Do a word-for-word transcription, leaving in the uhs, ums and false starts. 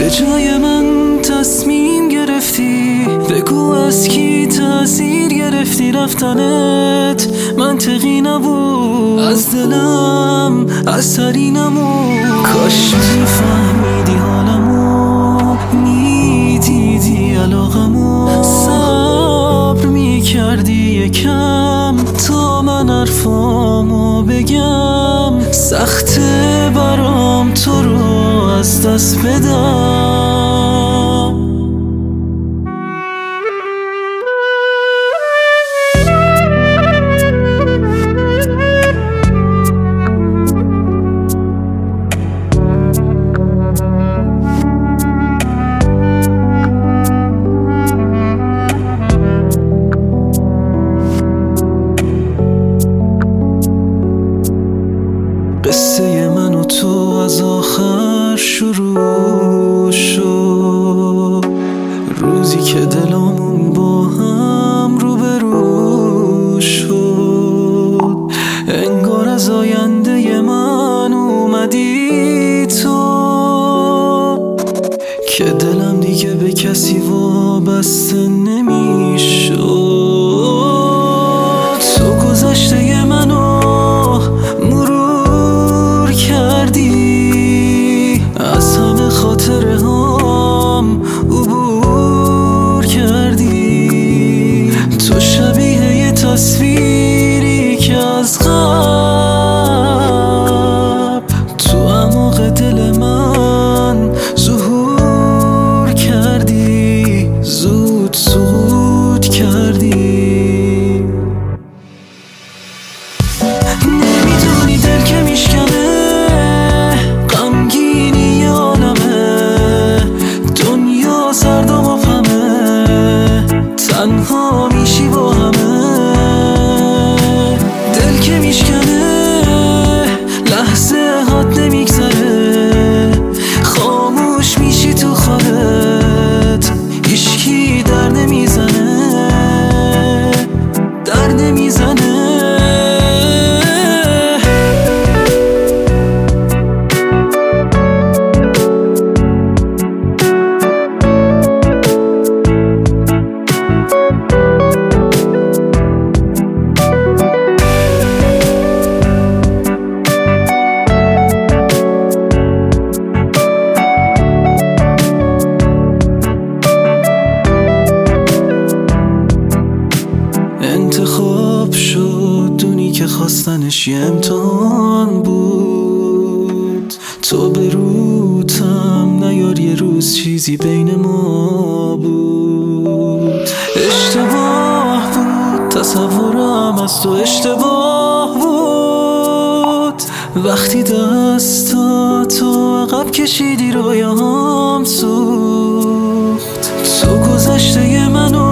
به جای من تصمیم گرفتی، بگو از کی تأثیر گرفتی رفتنت منطقی نبود، از دلم اثری نمود. کاش میفهمیدی حالمو، میدیدی علاقمو، صبر میکردی یکم تا من حرفامو بگم. سخته برام تو رو از دست بدم. قصه من و تو از آخر شروع شد، روزی که دلامون با هم روبرو شد. انگار از آینده من اومدی تو، که دلم دیگه به کسی وابسته نمیشد. تو گذشته منو مرور کردی، از همه خاطره هم عبور کردی. تو شبیه یه تصویری که از قبل تو اعماق دل من ظهور کردی، زود سقوط کردی. نمیدونی دل که میشکنه، غمگینی عالمه، دنیا سرد و مبهمه، تنها میشی با همه. دل که میشکنه لحظه هات نمیگذره، خاموش میشی تو خالت، هیچکی در نمیزنه، در نمیزنه. انتخاب شد دونی که خواستنش یه امتحان بود، تو به روتم نیار یه روز چیزی بین ما بود. اشتباه بود تصورم از تو، اشتباه بود وقتی دستاتو عقب کشیدی رویام سوخت. تو گذشته منو